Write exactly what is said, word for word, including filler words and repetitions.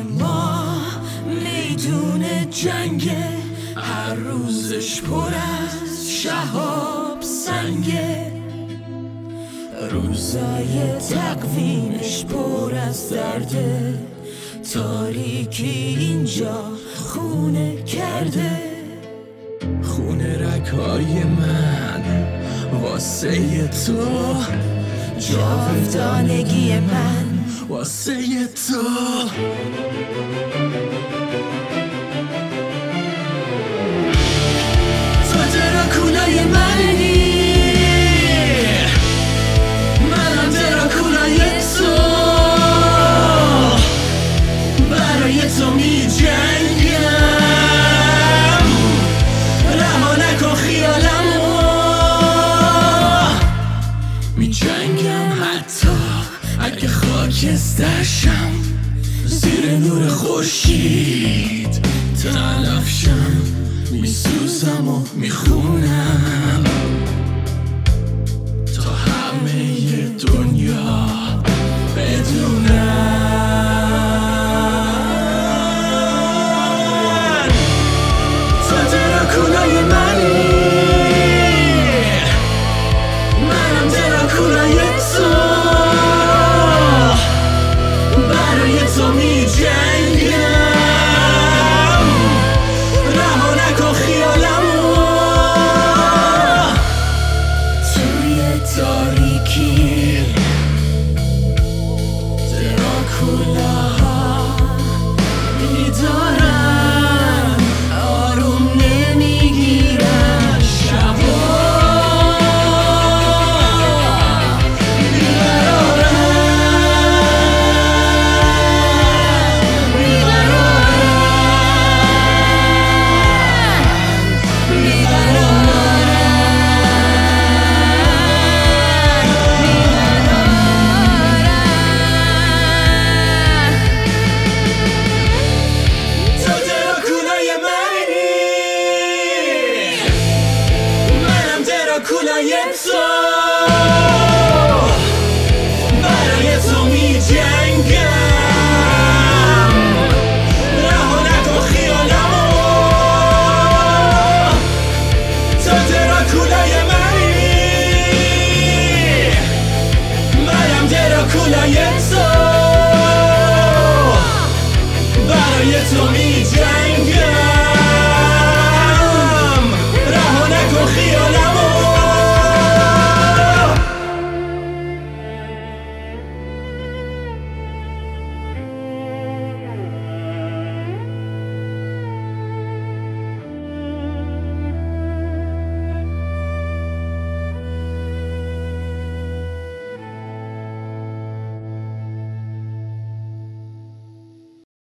ما میدون جنگه، هر روزش پر از شهاب سنگه، روزای تقویمش پر از درده، تاریکی اینجا خونه کرده. خونه رگهای من واسه تو، جاودانگی من واسه تو. تو دراکولای منی، منم دراکولای تو، برای تو می جنگم، رها نکن خیالمو، می جنگم حتی اگه خاکسترشم، زیر نور خورشید تلفشم، میسوزم و میخونم تا همه دنیا بدونم. تو دراکولای منی، منم دراکولای تو، برای تو می جنگم، رها نکن خیالمو، توی تاریکی دراکولاها بیدارن، آروم نمیگیرن شبا، کولای تو.